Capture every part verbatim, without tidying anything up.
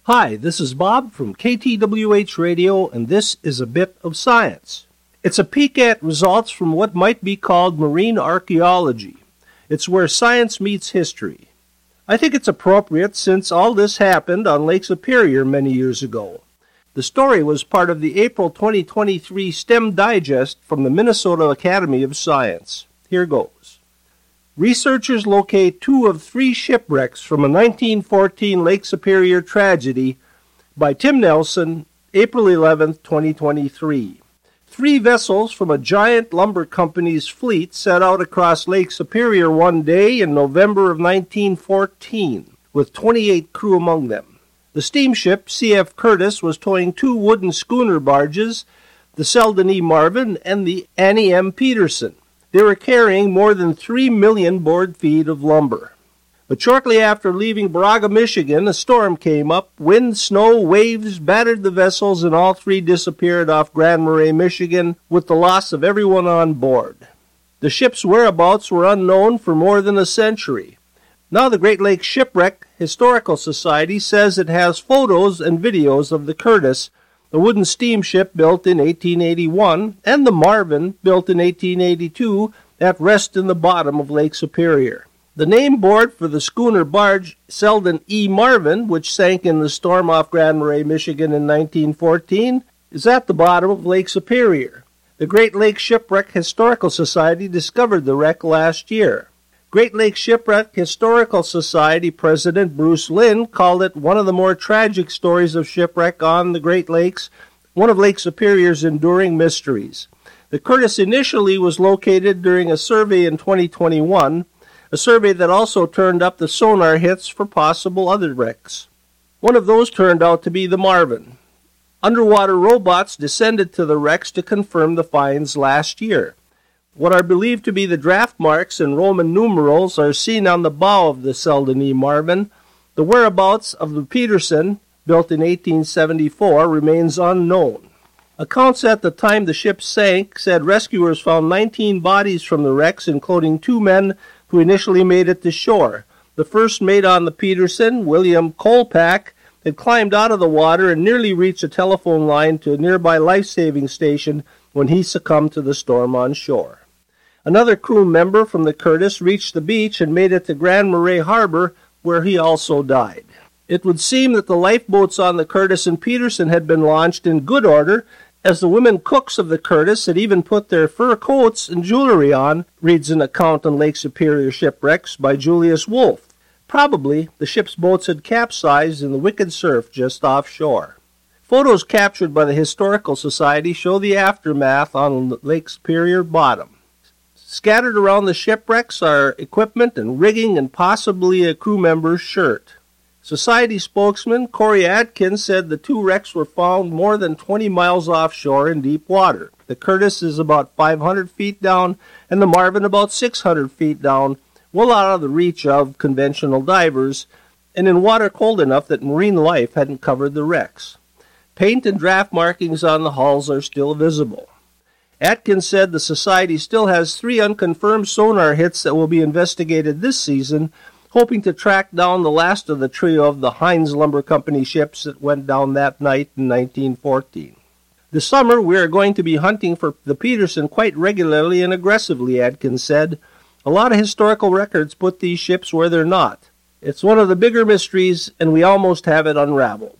Hi, this is Bob from K T W H Radio, and this is a bit of science. It's a peek at results from what might be called marine archaeology. It's where science meets history. I think it's appropriate since all this happened on Lake Superior many years ago. The story was part of the April twenty twenty-three STEM Digest from the Minnesota Academy of Science. Here goes. Researchers locate two of three shipwrecks from a nineteen fourteen Lake Superior tragedy by Tim Nelson, April eleventh, twenty twenty-three. Three vessels from a giant lumber company's fleet set out across Lake Superior one day in November of nineteen fourteen, with twenty-eight crew among them. The steamship C F Curtis was towing two wooden schooner barges, the Selden E. Marvin and the Annie M. Peterson. They were carrying more than three million board feet of lumber. But shortly after leaving Baraga, Michigan, a storm came up. Wind, snow, waves battered the vessels, and all three disappeared off Grand Marais, Michigan, with the loss of everyone on board. The ship's whereabouts were unknown for more than a century. Now the Great Lakes Shipwreck Historical Society says it has photos and videos of the Curtis, the wooden steamship built in eighteen eighty-one, and the Marvin, built in eighteen eighty-two, at rest in the bottom of Lake Superior. The name board for the schooner barge Selden E. Marvin, which sank in the storm off Grand Marais, Michigan in nineteen fourteen, is at the bottom of Lake Superior. The Great Lakes Shipwreck Historical Society discovered the wreck last year. Great Lakes Shipwreck Historical Society President Bruce Lynn called it one of the more tragic stories of shipwreck on the Great Lakes, one of Lake Superior's enduring mysteries. The Curtis initially was located during a survey in twenty twenty-one, a survey that also turned up the sonar hits for possible other wrecks. One of those turned out to be the Marvin. Underwater robots descended to the wrecks to confirm the finds last year. What are believed to be the draft marks and Roman numerals are seen on the bow of the Selden E. Marvin. The whereabouts of the Peterson, built in eighteen seventy-four, remains unknown. Accounts at the time the ship sank said rescuers found nineteen bodies from the wrecks, including two men who initially made it to shore. The first mate on the Peterson, William Kolpak, had climbed out of the water and nearly reached a telephone line to a nearby life-saving station when he succumbed to the storm on shore. Another crew member from the Curtis reached the beach and made it to Grand Marais Harbor, where he also died. It would seem that the lifeboats on the Curtis and Peterson had been launched in good order, as the women cooks of the Curtis had even put their fur coats and jewelry on, reads an account on Lake Superior Shipwrecks by Julius Wolfe. Probably the ship's boats had capsized in the wicked surf just offshore. Photos captured by the Historical Society show the aftermath on Lake Superior bottom. Scattered around the shipwrecks are equipment and rigging and possibly a crew member's shirt. Society spokesman Corey Atkins said the two wrecks were found more than twenty miles offshore in deep water. The Curtis is about five hundred feet down and the Marvin about six hundred feet down, well out of the reach of conventional divers, and in water cold enough that marine life hadn't covered the wrecks. Paint and draft markings on the hulls are still visible. Atkins said the Society still has three unconfirmed sonar hits that will be investigated this season, hoping to track down the last of the trio of the Heinz Lumber Company ships that went down that night in nineteen fourteen. This summer we are going to be hunting for the Peterson quite regularly and aggressively, Atkins said. A lot of historical records put these ships where they're not. It's one of the bigger mysteries, and we almost have it unraveled.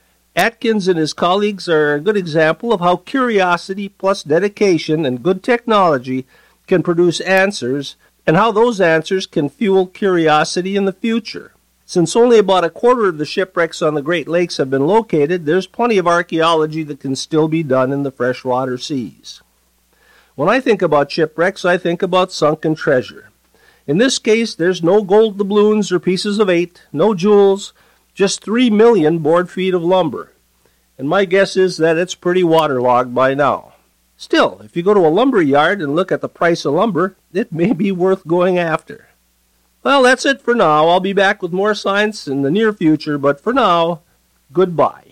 Atkins and his colleagues are a good example of how curiosity plus dedication and good technology can produce answers, and how those answers can fuel curiosity in the future. Since only about a quarter of the shipwrecks on the Great Lakes have been located, there's plenty of archaeology that can still be done in the freshwater seas. When I think about shipwrecks, I think about sunken treasure. In this case, there's no gold doubloons or pieces of eight, no jewels, just three million board feet of lumber. And my guess is that it's pretty waterlogged by now. Still, if you go to a lumber yard and look at the price of lumber, it may be worth going after. Well, that's it for now. I'll be back with more science in the near future, but for now, goodbye.